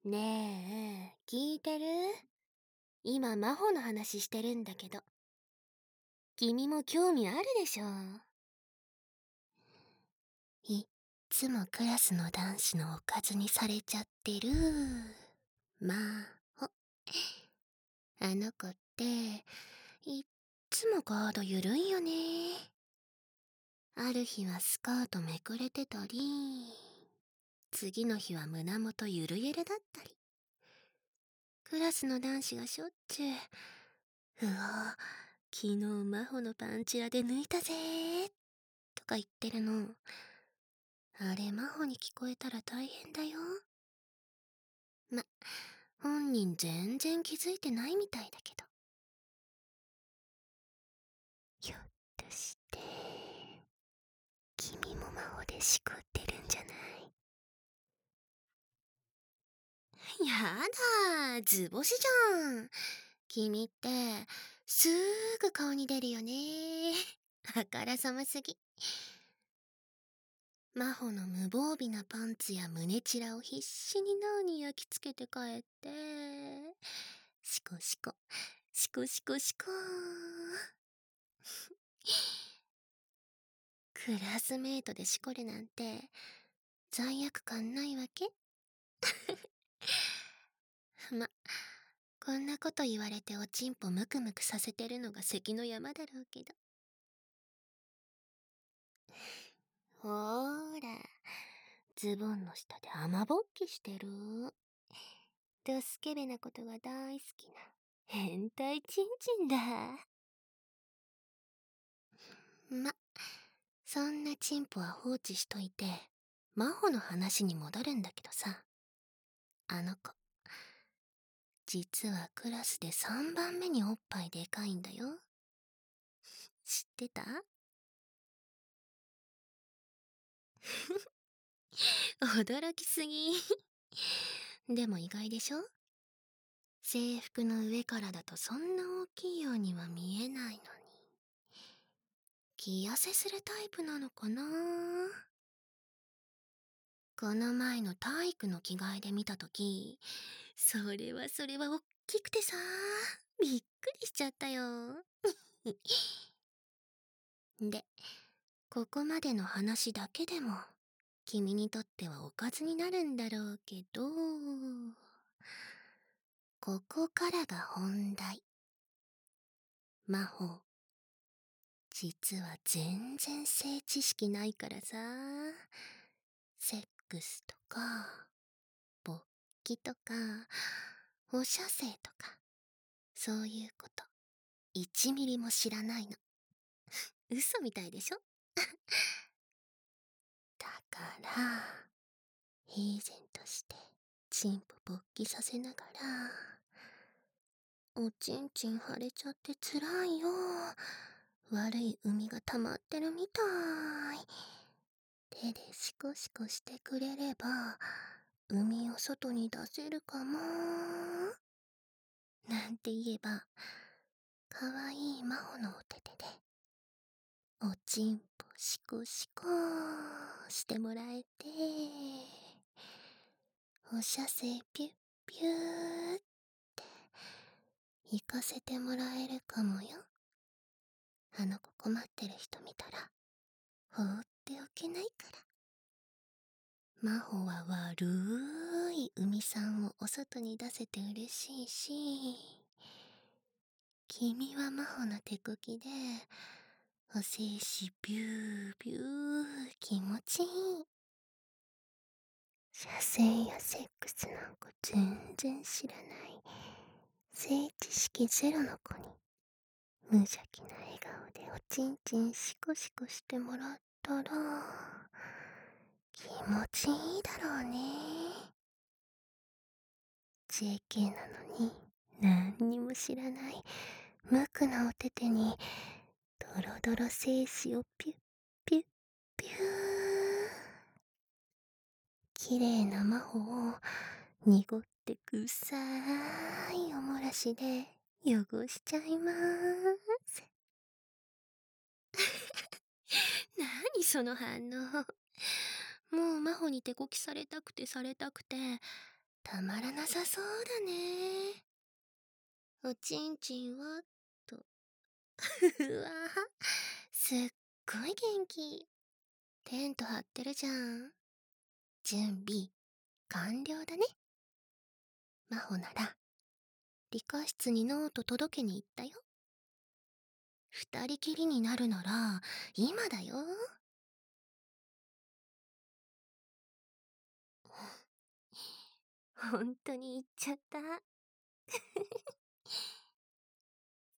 ねえ、聞いてる？今、真帆の話してるんだけど。君も興味あるでしょ？いっつもクラスの男子のおかずにされちゃってる。真帆。あの子って、いっつもガードゆるいよね。ある日はスカートめくれてたり、次の日は胸元ゆるゆるだったり。クラスの男子がしょっちゅう、昨日真帆のパンチラで抜いたぜーとか言ってるの。あれ真帆に聞こえたら大変だよ。本人全然気づいてないみたいだけど。ひょっとして、君も真帆でしこってるんじゃない？やだー、図星じゃん。君って、すーぐ顔に出るよねー。あからさますぎ。真帆の無防備なパンツや胸チラを必死に脳に焼き付けて帰って、シコシコ、シコシコシコクラスメートでしこるなんて、罪悪感ないわけ？こんなこと言われておちんぽムクムクさせてるのが関の山だろうけど。ほーら、ズボンの下で雨ぼっきしてる。ドスケベなことが大好きな変態チンチンだ。そんなチンポは放置しといて、真帆の話に戻るんだけどさ。あの子、実はクラスで3番目におっぱいでかいんだよ。知ってた？驚きすぎ。でも意外でしょ？制服の上からだとそんな大きいようには見えないのに。気痩せするタイプなのかな？この前の体育の着替えで見たとき、それはおっきくてさ、びっくりしちゃったよ。で、ここまでの話だけでも、君にとってはおかずになるんだろうけど、ここからが本題。真帆、実は全然性知識ないからさ、セックスとか、勃起とか、放射性とか、そういうこと、1ミリも知らないの。嘘みたいでしょ？だから、平然として、チンポ勃起させながら、おちんちん腫れちゃってつらいよ。悪い海が溜まってるみたい。手でシコシコしてくれれば、海を外に出せるかも。なんて言えば、かわいい真帆のお手手で、おちんぽシコシコしてもらえて、放射性ピュッピューって行かせてもらえるかもよ。あの子困ってる人見たら放っておけないから。真帆は悪い海さんをお外に出せて嬉しいし、君は真帆の手こきでお精子ビュービュー気持ちいい。射精やセックスなんか全然知らない性知識ゼロの子に無邪気な笑顔でおちんちんシコシコしてもらったら気持ちいいだろうね。JK なのに何にも知らない無垢なお手手にドロドロ精子をピュッピュッピュー。綺麗な真帆を濁って臭いおもらしで汚しちゃいまーす。何その反応。もう真帆に手こきされたくてされたくて、 たまらなさそうだね。おちんちんはと。うわすっごい元気。テント張ってるじゃん。準備完了だね。真帆なら理科室にノート届けに行ったよ。二人きりになるなら今だよ。本当に言っちゃった。